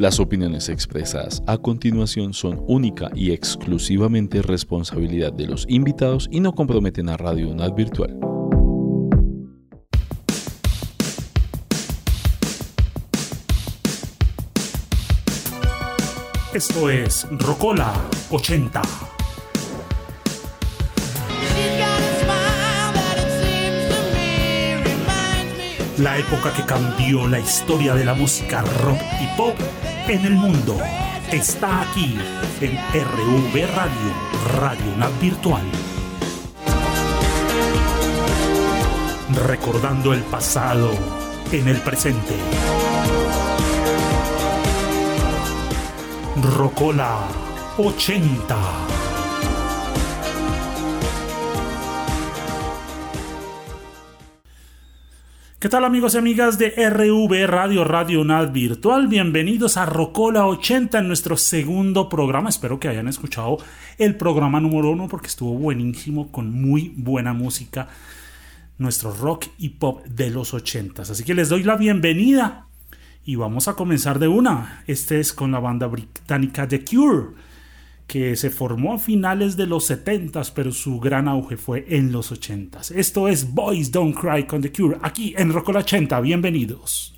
Las opiniones expresadas a continuación son única y exclusivamente responsabilidad de los invitados y no comprometen a Radio UNAD Virtual. Esto es Rocola 80. La época que cambió la historia de la música rock y pop en el mundo está aquí en RV Radio, Radio UNAD Virtual. Recordando el pasado en el presente. Rocola 80. ¿Qué tal, amigos y amigas de RV Radio, Radio UNAD Virtual? Bienvenidos a Rocola 80 en nuestro segundo programa. Espero que hayan escuchado el programa número 1 porque estuvo buenísimo, con muy buena música, nuestro rock y pop de los 80s. Así que les doy la bienvenida y vamos a comenzar de una. Este es con la banda británica The Cure, que se formó a finales de los 70s, pero su gran auge fue en los 80s. Esto es Boys Don't Cry con The Cure, aquí en Rocola 80. Bienvenidos.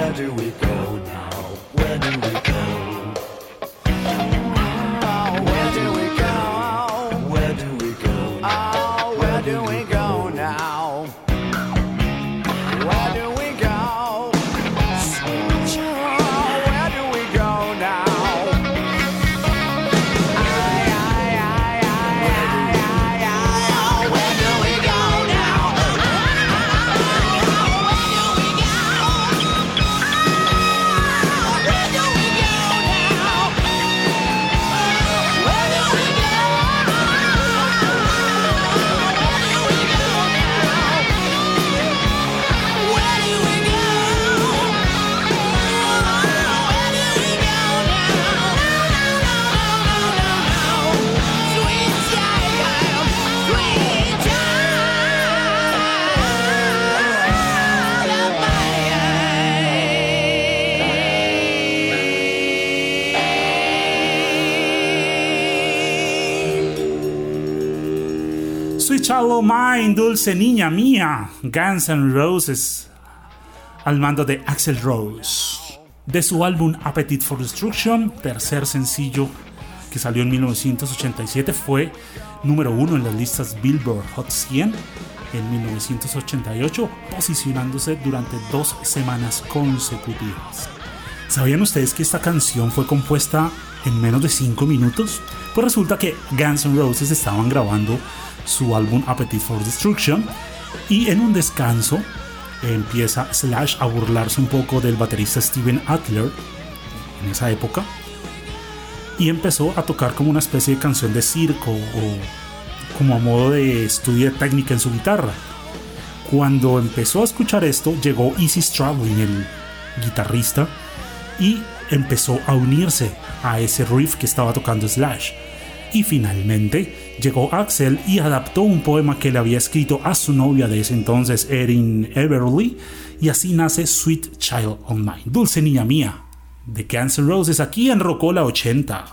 Where do we go now? Where do we go? Where do we go? Where do we go? Oh, where do we go now? Where do we go? Where do we go now? Where do we go now? Sweet Child O' Mine, Dulce Niña Mía, Guns N' Roses, al mando de Axl Rose, de su álbum Appetite for Destruction, tercer sencillo que salió en 1987, fue número 1 en las listas Billboard Hot 100 en 1988, posicionándose durante 2 semanas consecutivas. ¿Sabían ustedes que esta canción fue compuesta en menos de 5 minutos? Pues resulta que Guns N' Roses estaban grabando su álbum Appetite for Destruction y en un descanso empieza Slash a burlarse un poco del baterista Steven Adler en esa época y empezó a tocar como una especie de canción de circo o como a modo de estudio de técnica en su guitarra. Cuando empezó a escuchar esto, llegó Izzy Stradlin, el guitarrista, y empezó a unirse a ese riff que estaba tocando Slash. Y finalmente llegó Axl y adaptó un poema que le había escrito a su novia de ese entonces, Erin Everly, y así nace Sweet Child O' Mine, Dulce Niña Mía, de Guns N' Roses, aquí en Rocola 80.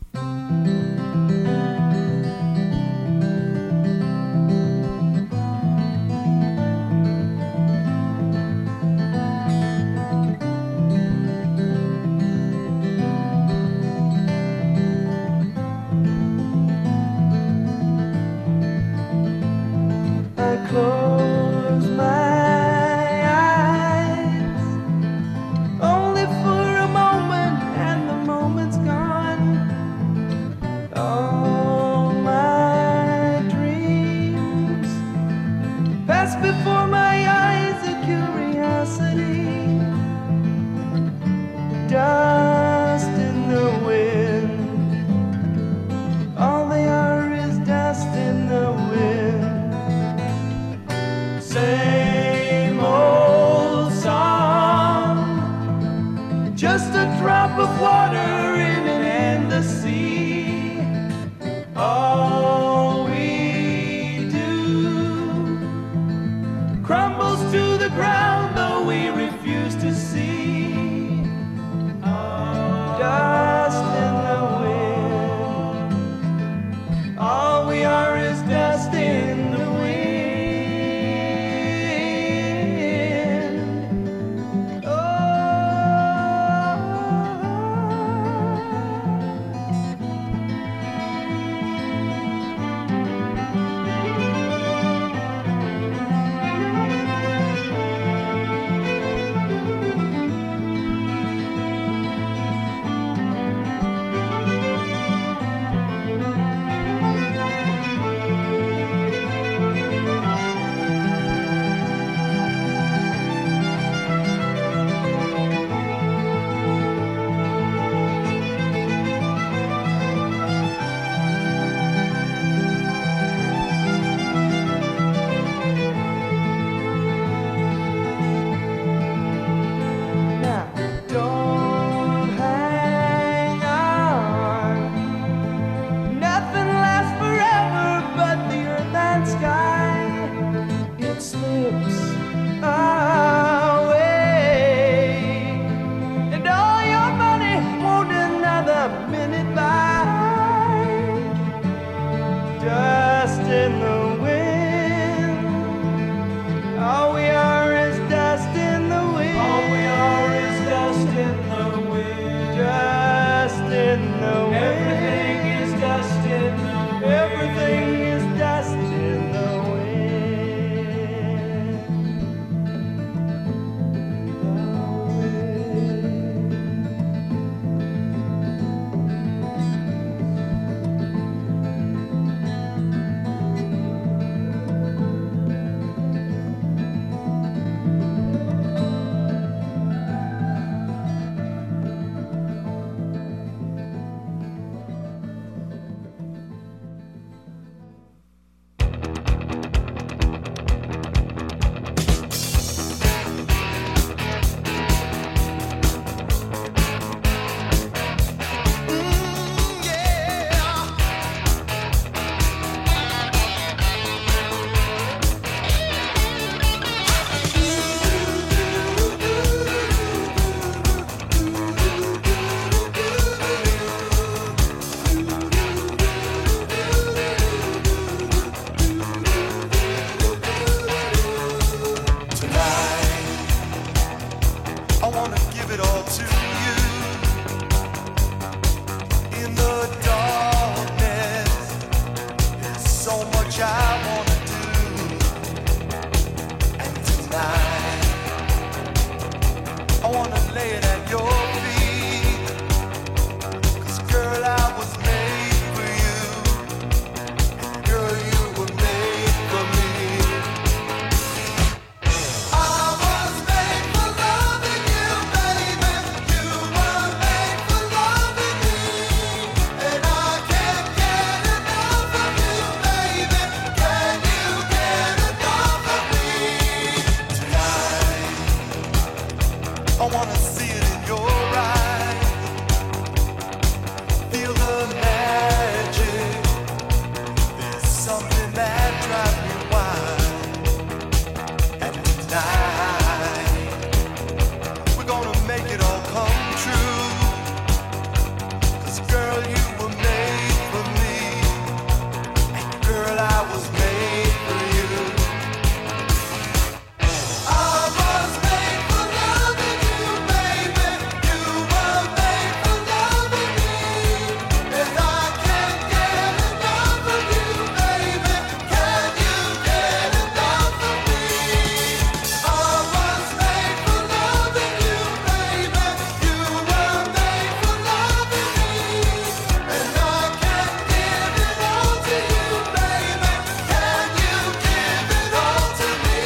Close my eyes, only for a moment, and the moment's gone. All my dreams pass before my eyes, a curiosity, dust in the wind. All they are is dust in the wind. Same old song, just a drop of water in an endless sea. All we do crumbles to the ground, though we refuse to see. Dust in the wind. All we are is dust in the wind. I wanna give it all to you. In the darkness, there's so much I wanna do. And tonight, I wanna lay it at your feet. 'Cause girl, I was made for you. And girl, you were made for me. I was made for loving you, baby. You were made for loving me. And I can't get enough of you, baby. Can you get enough of me? Tonight, I wanna see it in your eyes. Feel the magic. There's something that drives me wild. And tonight, we're gonna make it all come true. 'Cause girl, you were made for me. And girl, I was made for you. I was made for loving you, baby. You were made for loving me. And I can't get enough of you, baby. Can you get enough of me? I was made for loving you, baby. You were made for loving me. And I can't give it all to you, baby. Can you give it all to me?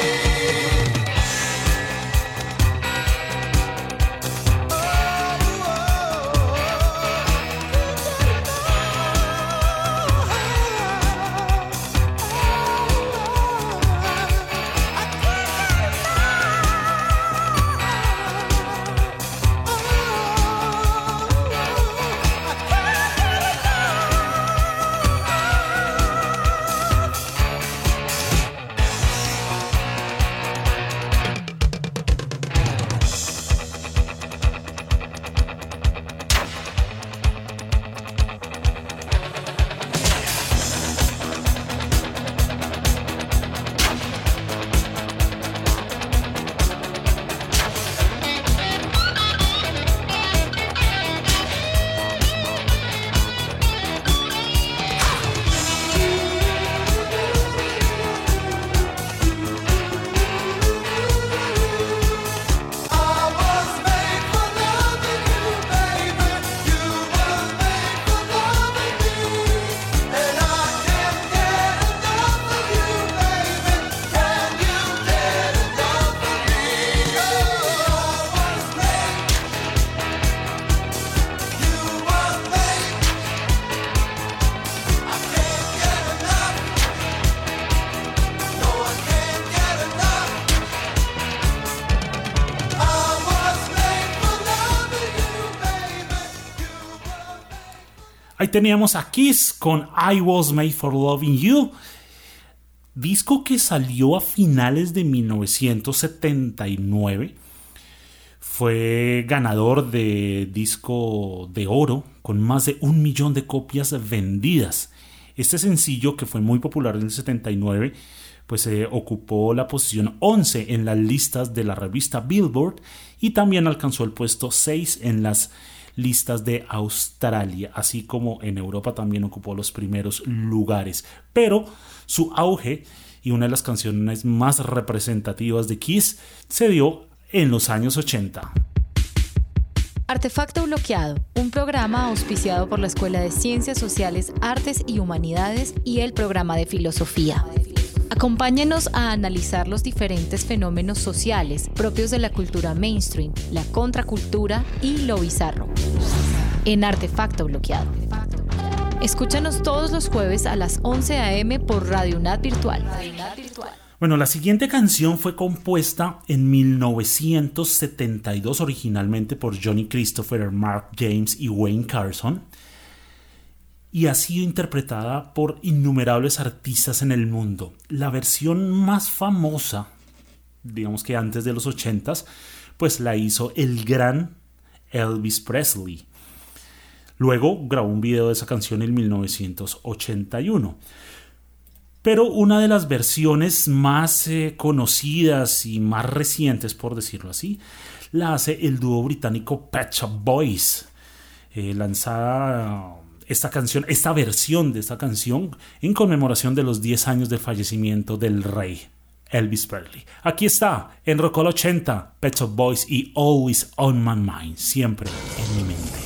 I was made for loving you, baby. You were made for loving me. And I can't get enough of you, baby. Can you get enough of me? I was made. You were made. I can't get enough. No, I can't get enough. I was made for loving you, baby. You were. Ahí teníamos a Kiss con I Was Made for Loving You, disco que salió a finales de 1979. Fue ganador de disco de oro con más de 1 millón de copias vendidas. Este sencillo, que fue muy popular en el 79, pues ocupó la posición 11 en las listas de la revista Billboard y también alcanzó el puesto 6 en las listas de Australia, así como en Europa también ocupó los primeros lugares. Pero su auge y una de las canciones más representativas de Kiss se dio en los años 80. Artefacto Bloqueado, un programa auspiciado por la Escuela de Ciencias Sociales, Artes y Humanidades y el programa de Filosofía. Acompáñenos a analizar los diferentes fenómenos sociales propios de la cultura mainstream, la contracultura y lo bizarro. En Artefacto Bloqueado. Escúchanos todos los jueves a las 11 a.m. por Radio UNAD Virtual. Bueno, la siguiente canción fue compuesta en 1972 originalmente por Johnny Christopher, Mark James y Wayne Carson, y ha sido interpretada por innumerables artistas en el mundo. La versión más famosa, digamos que antes de los 80s, pues la hizo el gran Elvis Presley. Luego grabó un video de esa canción en 1981. Pero una de las versiones más conocidas y más recientes, por decirlo así, la hace el dúo británico Pet Shop Boys, lanzada esta versión de esta canción en conmemoración de los 10 años del fallecimiento del rey Elvis Presley. Aquí está, en Rocola 80, Pet Shop Boys y Always on My Mind, siempre en mi mente.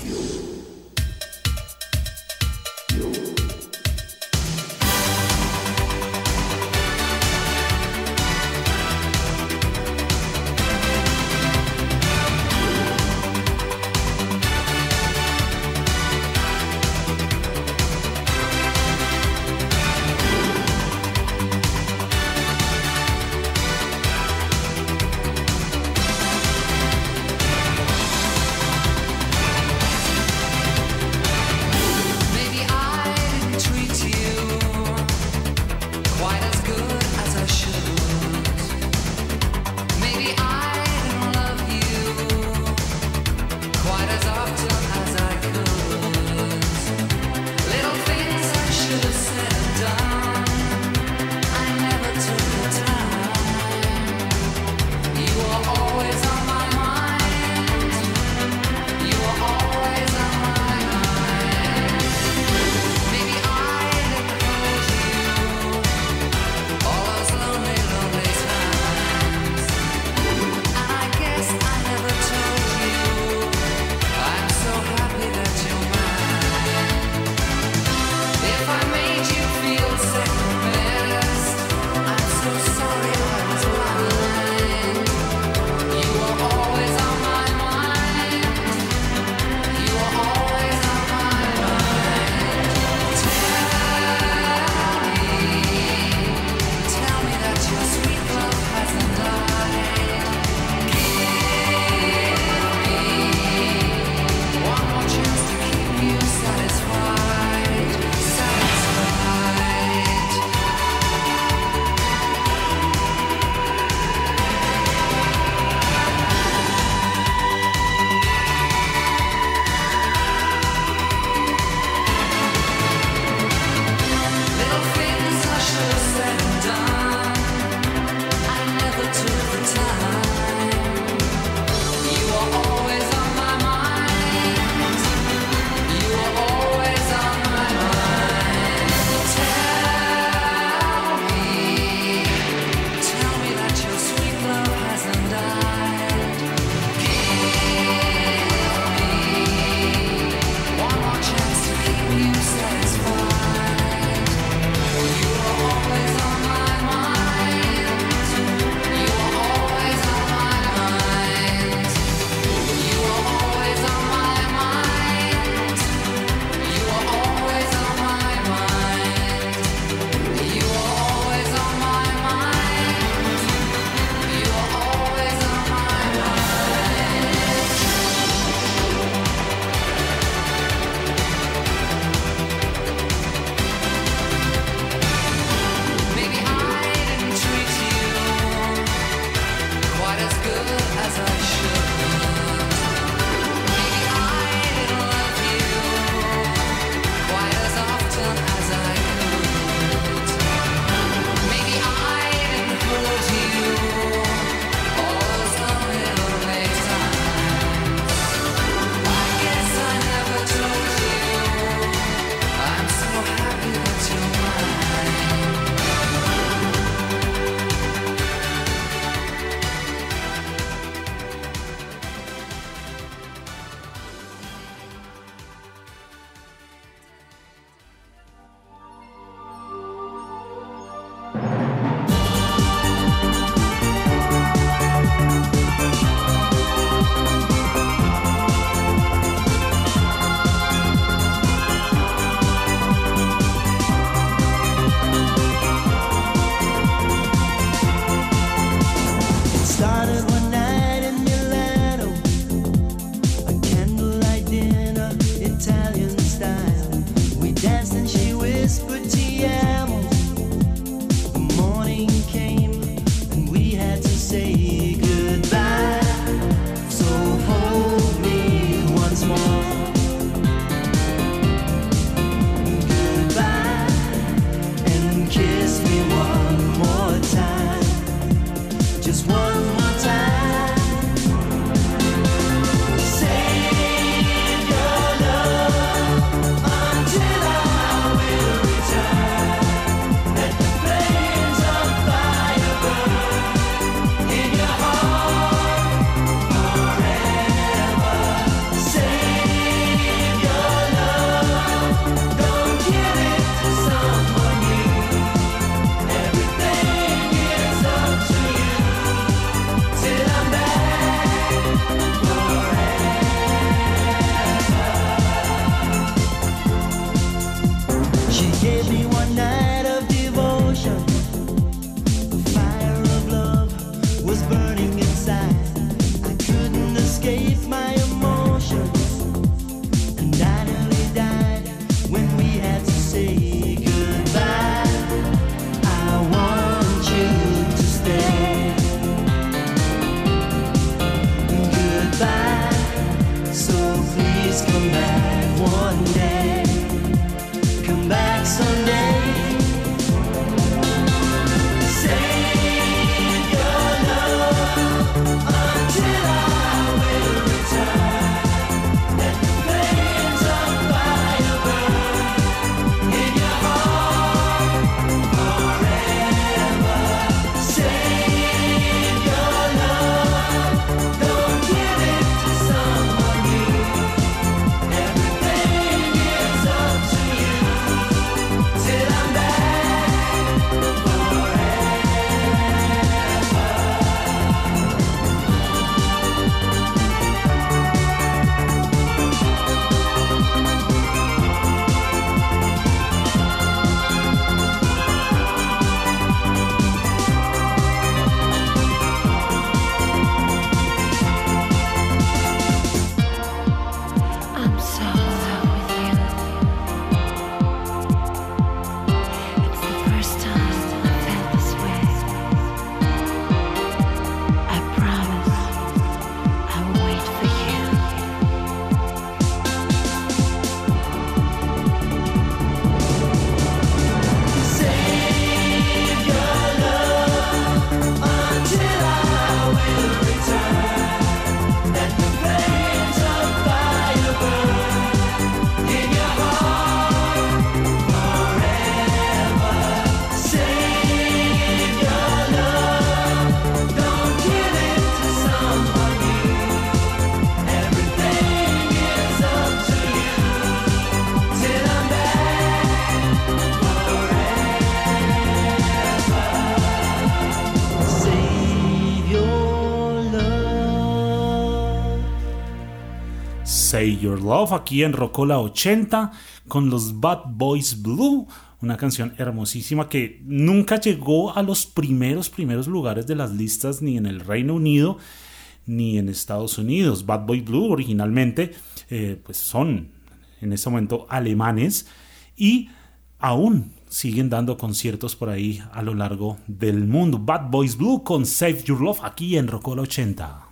Save Your Love aquí en Rocola 80 con los Bad Boys Blue, una canción hermosísima que nunca llegó a los primeros lugares de las listas ni en el Reino Unido ni en Estados Unidos. Bad Boys Blue originalmente pues son en este momento alemanes y aún siguen dando conciertos por ahí a lo largo del mundo. Bad Boys Blue con Save Your Love aquí en Rocola 80.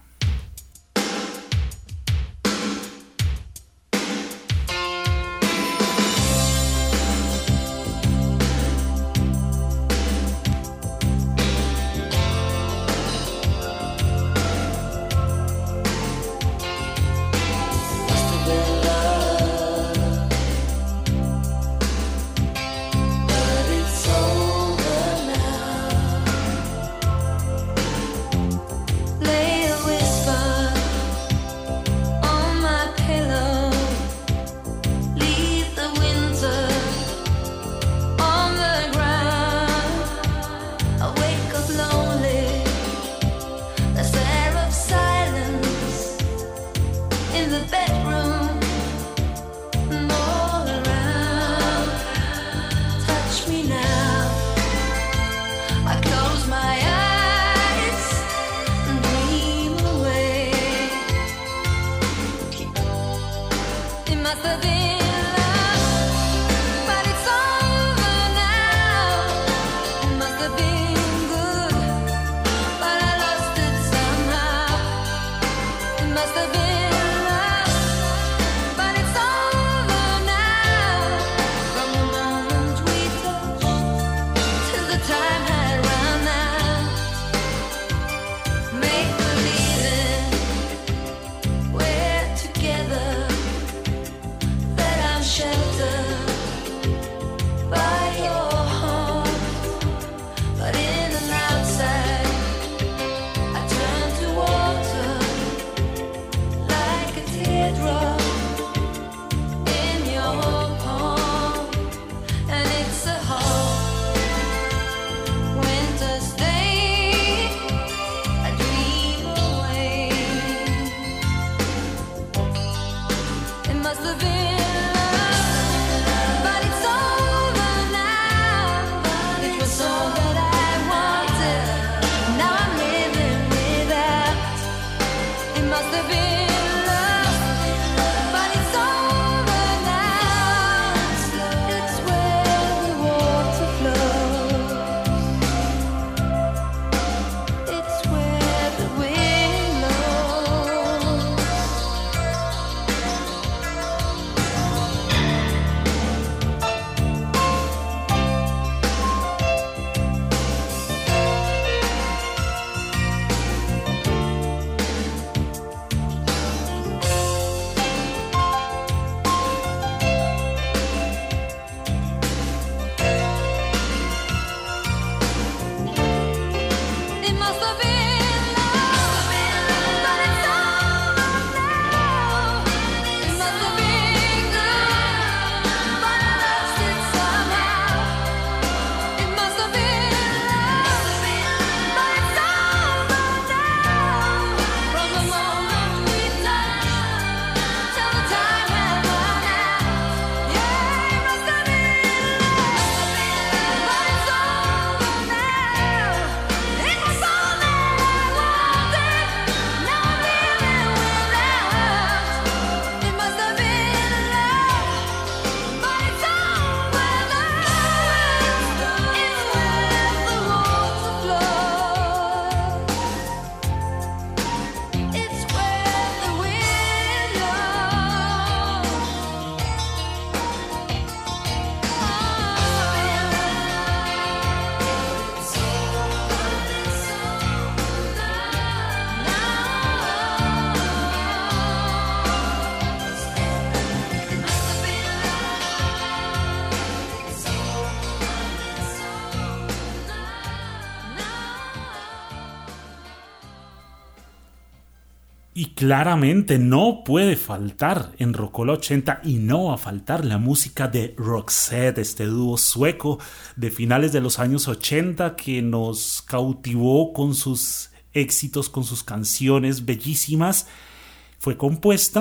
Y claramente no puede faltar en Rocola 80 y no va a faltar la música de Roxette, este dúo sueco de finales de los años 80 que nos cautivó con sus éxitos, con sus canciones bellísimas. Fue compuesta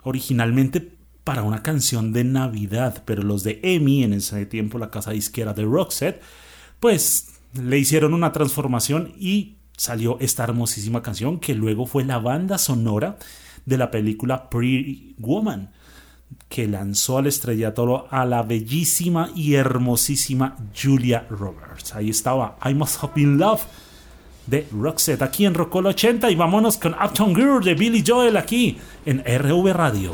originalmente para una canción de Navidad, pero los de EMI, en ese tiempo la casa disquera de Roxette, pues le hicieron una transformación y salió esta hermosísima canción que luego fue la banda sonora de la película Pretty Woman, que lanzó al estrellato a la bellísima y hermosísima Julia Roberts. Ahí estaba I Must Have Been Love de Roxette aquí en Rocola 80 y vámonos con Uptown Girl de Billy Joel aquí en RV Radio.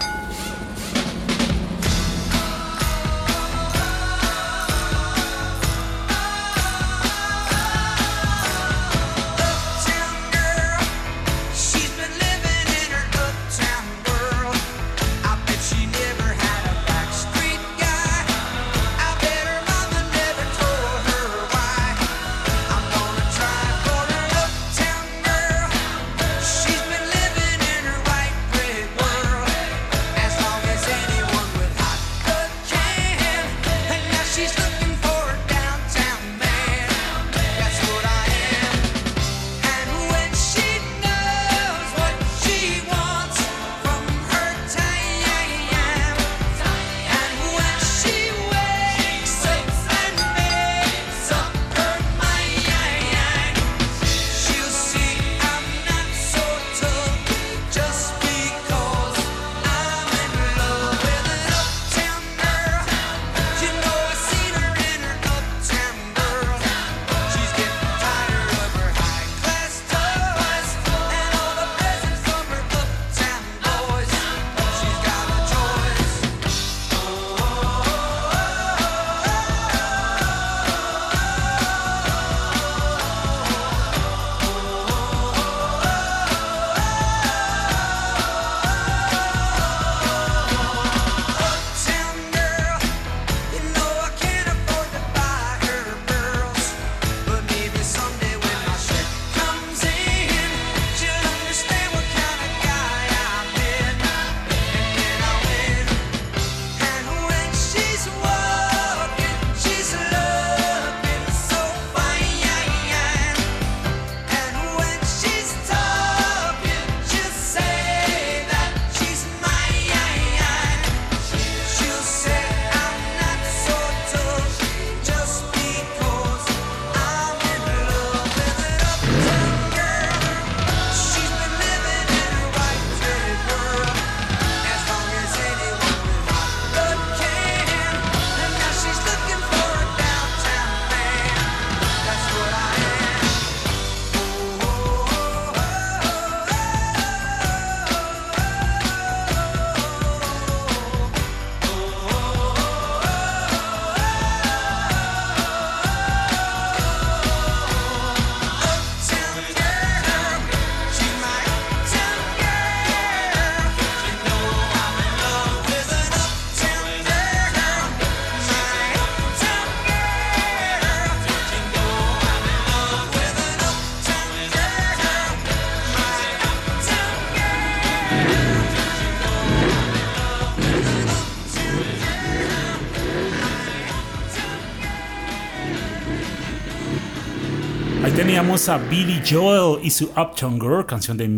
Teníamos a Billy Joel y su Uptown Girl, canción de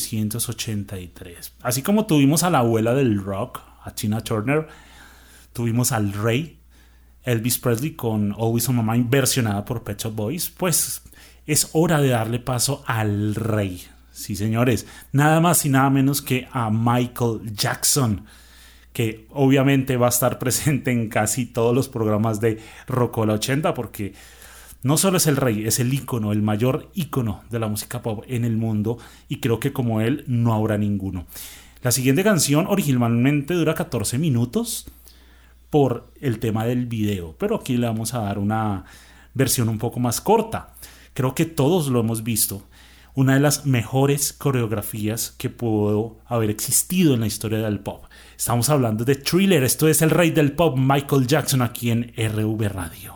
1983. Así como tuvimos a la abuela del rock, a Tina Turner, tuvimos al rey Elvis Presley con Always on My Mind, versionada por Pet Shop Boys. Pues es hora de darle paso al rey. Sí, señores, nada más y nada menos que a Michael Jackson, que obviamente va a estar presente en casi todos los programas de Rocola 80, porque no solo es el rey, es el ícono, el mayor ícono de la música pop en el mundo, y creo que como él no habrá ninguno. La siguiente canción originalmente dura 14 minutos por el tema del video, pero aquí le vamos a dar una versión un poco más corta. Creo que todos lo hemos visto. Una de las mejores coreografías que pudo haber existido en la historia del pop. Estamos hablando de Thriller. Esto es el rey del pop, Michael Jackson, aquí en RV Radio.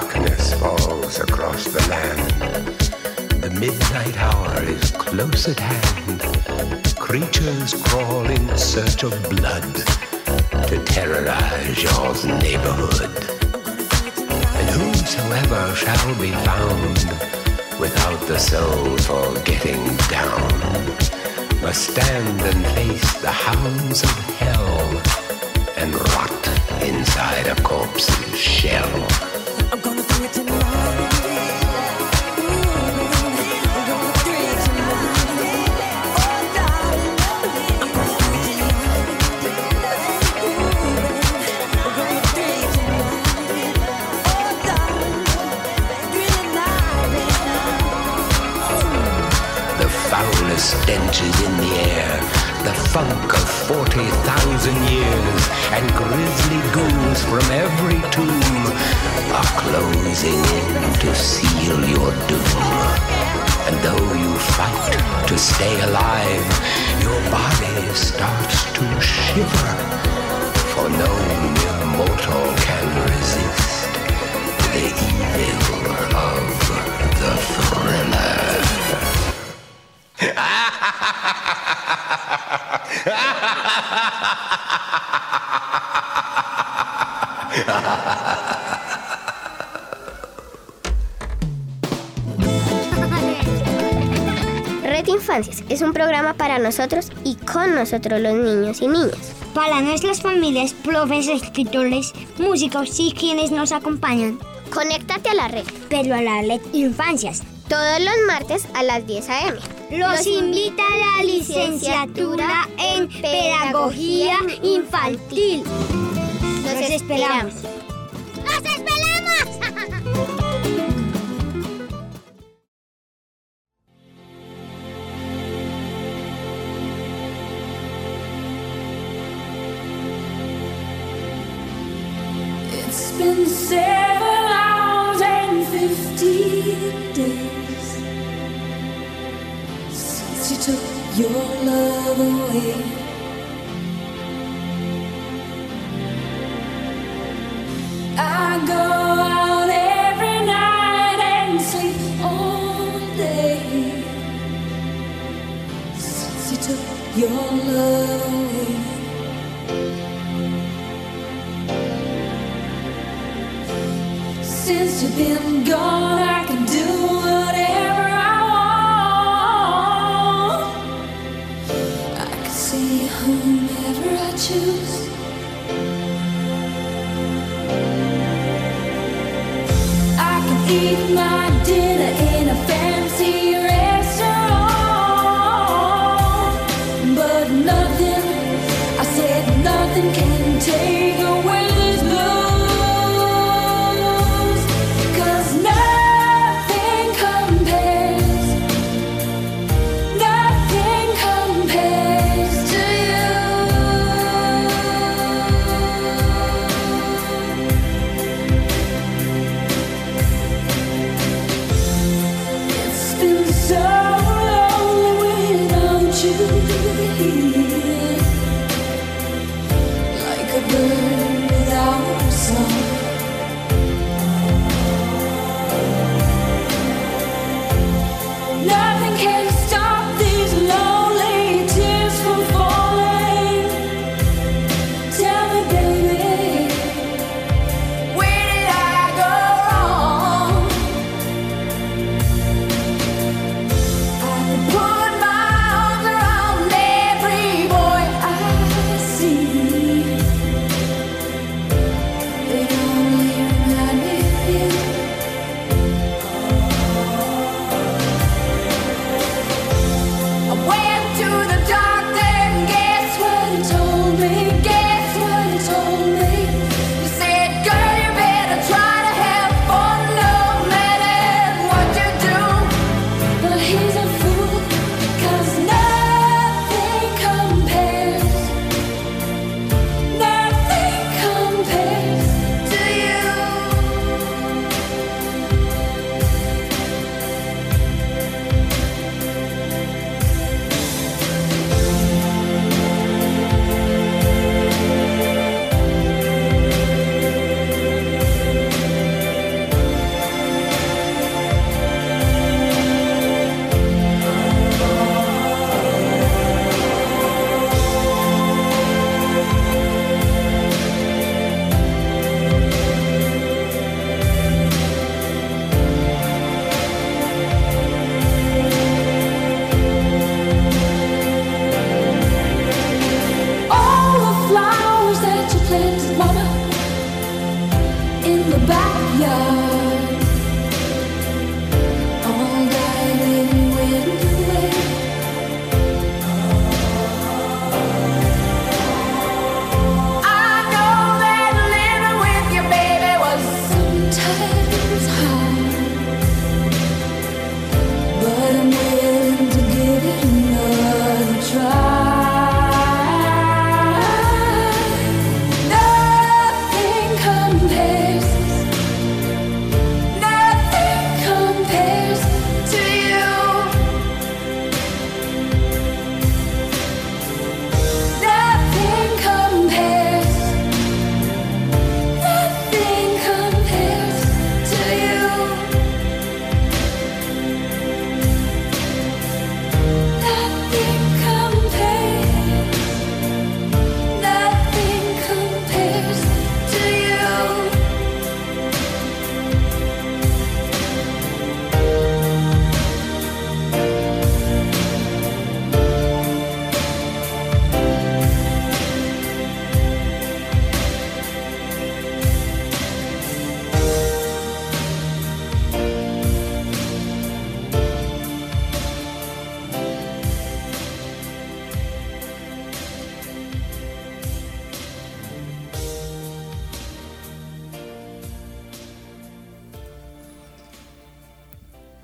darkness falls across the land. The midnight hour is close at hand. Creatures crawl in search of blood to terrorize your neighborhood. And whosoever shall be found without the soul for getting down must stand and face the hounds of hell and rot inside a corpse's shell. I'm gonna do it tonight. Stench is in the air, the funk of 40,000 years, and grisly ghouls from every tomb are closing in to seal your doom. And though you fight to stay alive, your body starts to shiver, for no mere mortal can resist the evil of the thriller. Red Infancias es un programa para nosotros y con nosotros los niños y niñas. Para nuestras familias, profes, escritores, músicos y quienes nos acompañan. Conéctate a la red. Pero a la Red Infancias. Todos los martes a las 10 a.m. Los invita a la licenciatura en Pedagogía Infantil. Los esperamos. ¡Los esperamos! It's been 7 hours and 15 days since you took your love away. I go out every night and sleep all day since you took your love away. Since you've been gone, I can do whatever I want. I can see whomever I choose. I can eat my dinner in a fancy restaurant, but nothing, I said nothing can take away this blues. Like a bird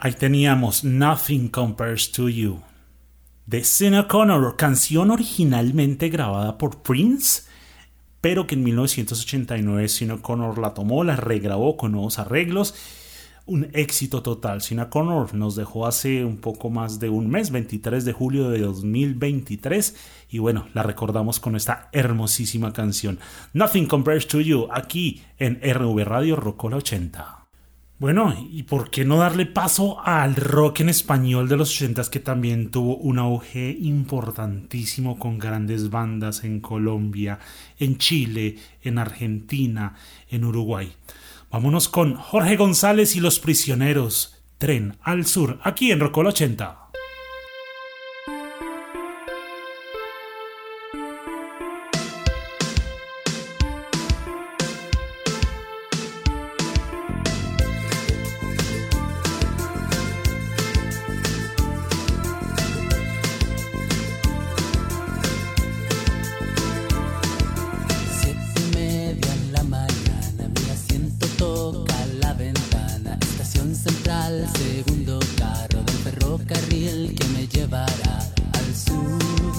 Ahí teníamos Nothing Compares to You de Sinéad O'Connor, canción originalmente grabada por Prince, pero que en 1989 Sinéad O'Connor la tomó, la regrabó con nuevos arreglos. Un éxito total. Sinéad O'Connor nos dejó hace un poco más de un mes, 23 de julio de 2023, y bueno, la recordamos con esta hermosísima canción Nothing Compares to You, aquí en RV Radio Rocola 80. Bueno, ¿y por qué no darle paso al rock en español de los 80s, que también tuvo un auge importantísimo con grandes bandas en Colombia, en Chile, en Argentina, en Uruguay? Vámonos con Jorge González y Los Prisioneros, Tren al Sur, aquí en Rocola 80. Segundo carro del ferrocarril que me llevará al sur.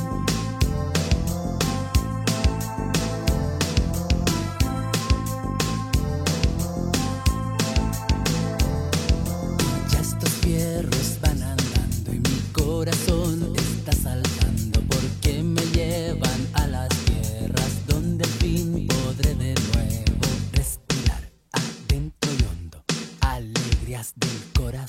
Ya estos fierros van andando y mi corazón está saltando porque me llevan a las tierras donde al fin podré de nuevo respirar adentro y hondo alegrías del corazón.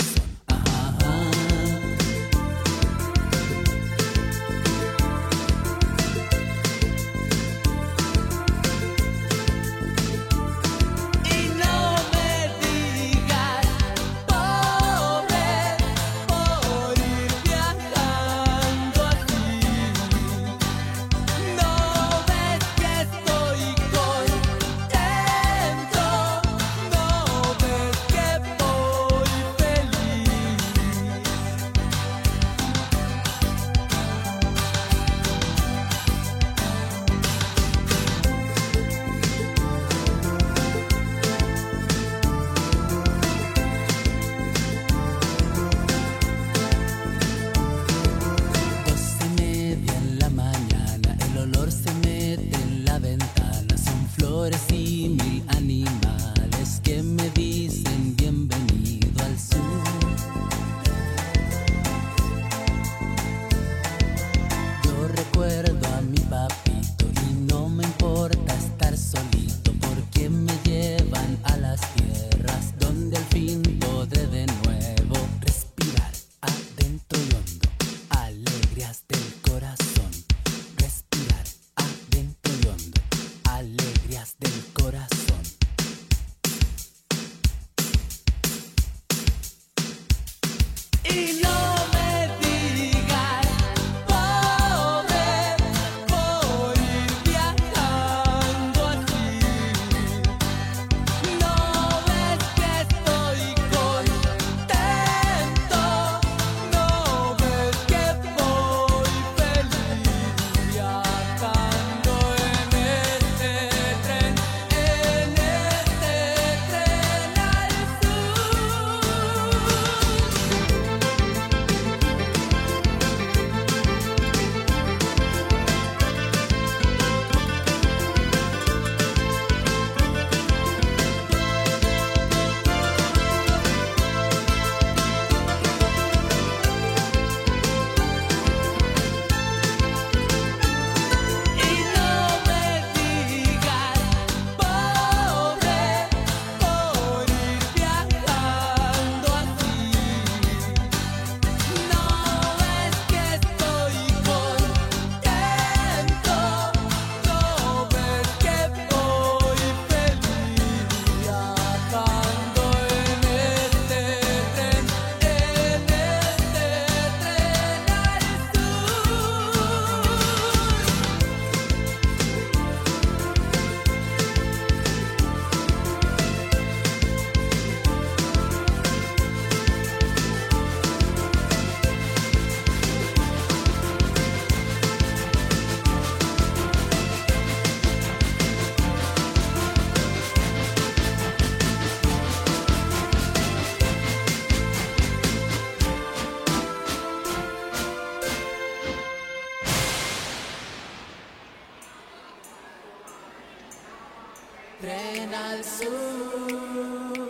sur,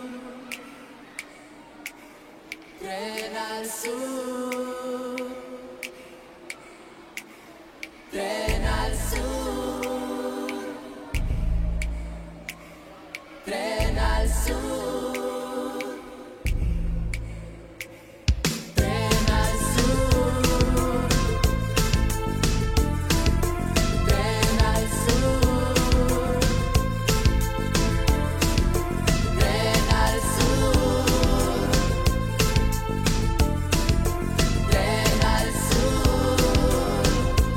tren al sur, tren al sur, tren al sur, tren al sur, tren al sur, tren al sur, tren al sur,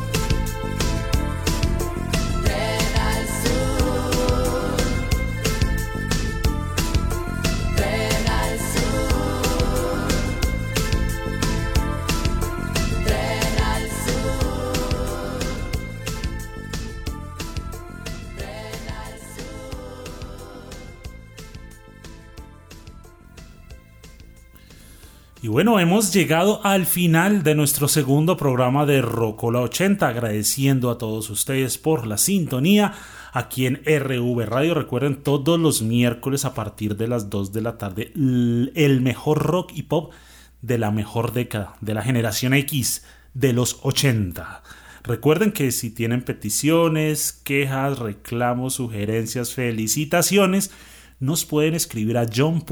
tren al sur, tren al sur, tren al sur, tren al sur. Y bueno, hemos llegado al final de nuestro segundo programa de Rocola 80, agradeciendo a todos ustedes por la sintonía aquí en RV Radio. Recuerden, todos los miércoles a partir de las 2 de la tarde, el mejor rock y pop de la mejor década, de la generación X, de los 80. Recuerden que si tienen peticiones, quejas, reclamos, sugerencias, felicitaciones, nos pueden escribir a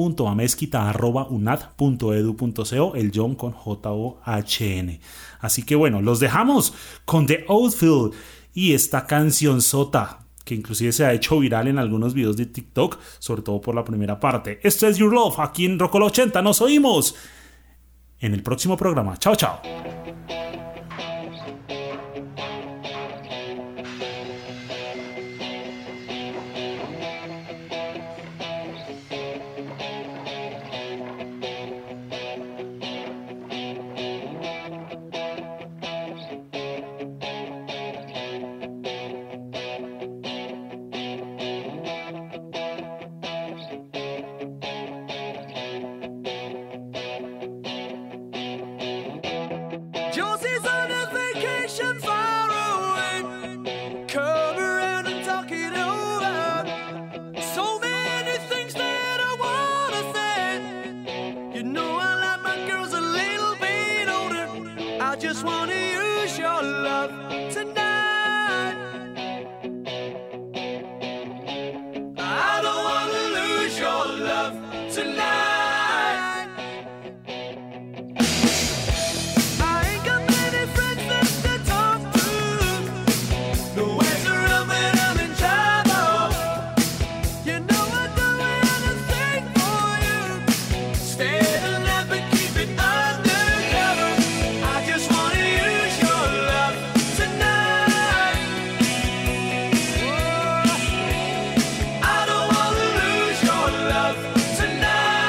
john.amezquita@unad.edu.co, el John con J-O-H-N. Así que bueno, los dejamos con The Outfield y esta canción sota, que inclusive se ha hecho viral en algunos videos de TikTok, sobre todo por la primera parte. Esto es Your Love, aquí en Rocola 80. Nos oímos en el próximo programa. Chao, chao. Josie's on a vacation far away. Come around and talk it over. So many things that I wanna say. You know I like my girls a little bit older. I just wanna use your love tonight. I don't wanna lose your love tonight. I ain't got many friends left to talk to. Nowhere to run when I'm in trouble. You know I'd do anything for you. Stay the night but keep it undercover. I just wanna use your love tonight. Oh, I don't wanna lose your love tonight.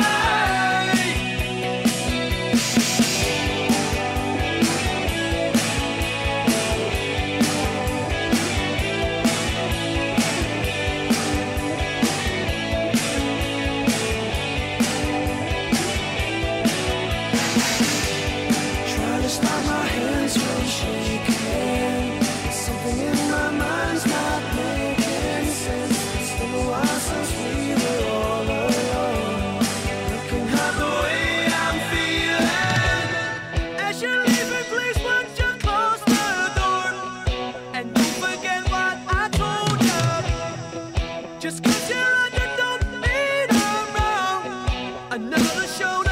Try to stop my hands from shaking. Something in my mind's not making sense. It's been a while since we were all alone. Looking at the way I'm feeling. As you're leaving, please won't you close the door? And don't forget what I told you. Just 'cause you're right, you don't mean I'm wrong. Another show